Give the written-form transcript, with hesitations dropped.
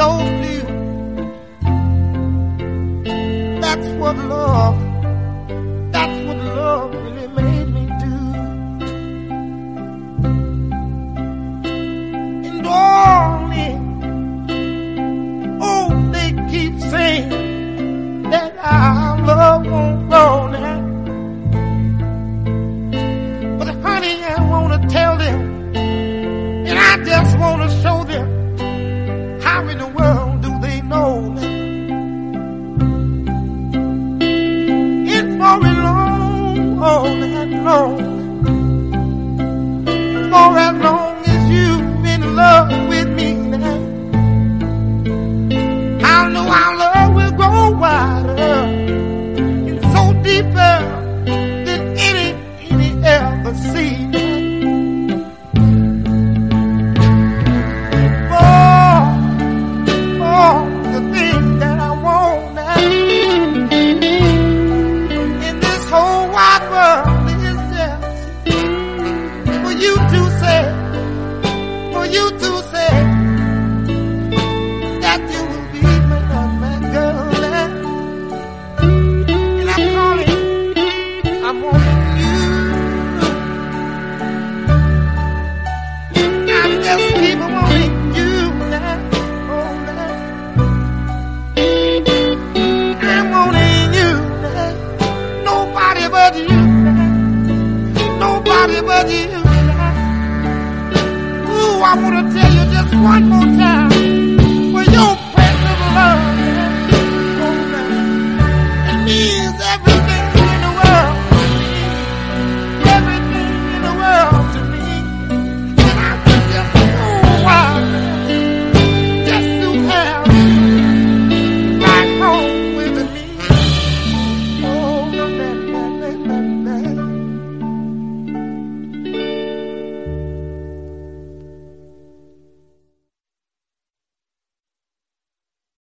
so new. That's what love really made me do. And darling, oh, they keep saying that our love won't grow now. But honey, I wanna tell them, and I just wanna show them, how in the world do they know that? It's for as long as you've been in love with me now, I know our love will grow wider and so deeper than any ever seen. The things that I want now in this whole wide world is just for you to say that you will be my girl now. And I'm calling, I'm wanting you. I'm just keep wanting you now. Oh, now. I'm wanting you now. Nobody but you now. Nobody but you now. Ooh, I want to tell you just one more time.